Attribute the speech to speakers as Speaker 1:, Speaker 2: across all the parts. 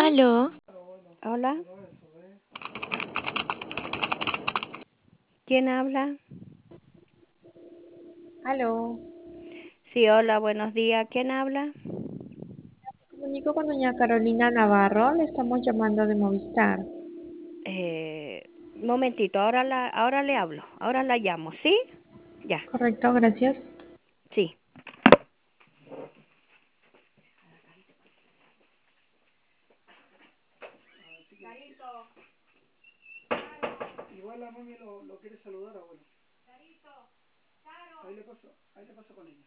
Speaker 1: Aló,
Speaker 2: Hola, ¿quién habla?
Speaker 3: Aló,
Speaker 2: Sí, hola, buenos días. ¿Quién habla?
Speaker 3: comunico con doña Carolina Navarro, le estamos llamando de Movistar.
Speaker 2: Momentito, ahora le hablo, ahora la llamo, ¿sí? Ya,
Speaker 3: Correcto, gracias.
Speaker 2: sí.
Speaker 4: Igual la mami lo quiere saludar, abuelo. Ahí le paso con ella.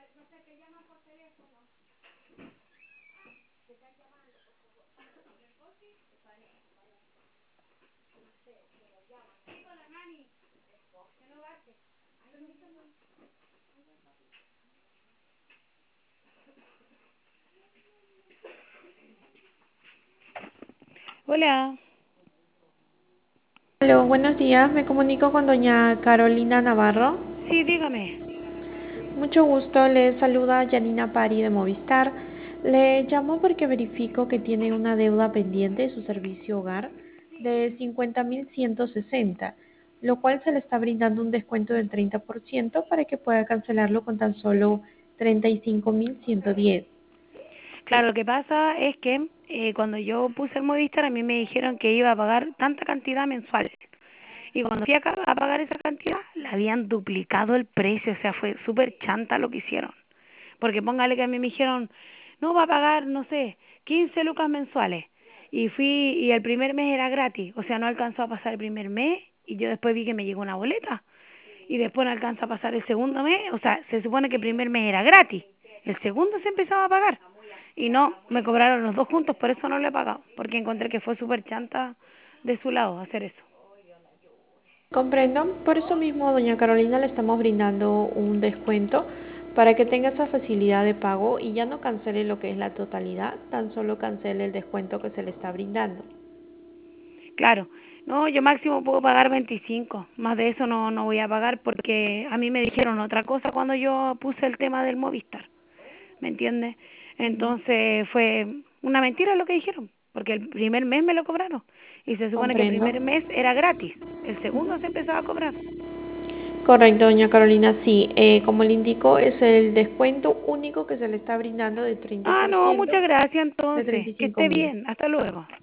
Speaker 2: Hola.
Speaker 3: Aló, buenos días, me comunico con doña Carolina Navarro.
Speaker 2: Sí, dígame.
Speaker 3: Mucho gusto, le saluda Janina Pari de Movistar. Le llamo porque verifico que tiene una deuda pendiente de su servicio hogar de 50.160, lo cual se le está brindando un descuento del 30% para que pueda cancelarlo con tan solo 35.110.
Speaker 2: Claro, lo que pasa es que cuando yo puse el Movistar a mí me dijeron que iba a pagar tanta cantidad mensual. Y cuando fui a pagar esa cantidad, le habían duplicado el precio, o sea, fue súper chanta lo que hicieron. Porque póngale que a mí me dijeron, no va a pagar, no sé, 15 lucas mensuales. Y fui, y el primer mes era gratis, o sea, no alcanzó a pasar el primer mes, y yo después vi que me llegó una boleta. Y después no alcanza a pasar el segundo mes, o sea, se supone que el primer mes era gratis, el segundo se empezaba a pagar. Y no, me cobraron los dos juntos, por eso no le he pagado, porque encontré que fue súper chanta de su lado hacer eso.
Speaker 3: Comprendo, por eso mismo, doña Carolina, le estamos brindando un descuento para que tenga esa facilidad de pago y ya no cancele lo que es la totalidad, tan solo cancele el descuento que se le está brindando.
Speaker 2: Claro, no, yo máximo puedo pagar 25, más de eso no voy a pagar porque a mí me dijeron otra cosa cuando yo puse el tema del Movistar, ¿me entiendes?
Speaker 3: Ujú.
Speaker 2: Entonces fue una mentira lo que dijeron, porque el primer mes me lo cobraron y se supone que el
Speaker 3: Comprendo.
Speaker 2: primer mes era gratis, el segundo se
Speaker 3: Ujú.
Speaker 2: empezaba a cobrar.
Speaker 3: Correcto, doña Carolina, sí. Como le indicó, es el descuento único que se le está brindando de
Speaker 2: Ah, no,
Speaker 3: 30%
Speaker 2: muchas gracias
Speaker 3: de
Speaker 2: entonces, que esté
Speaker 3: 35.000.
Speaker 2: bien, hasta luego.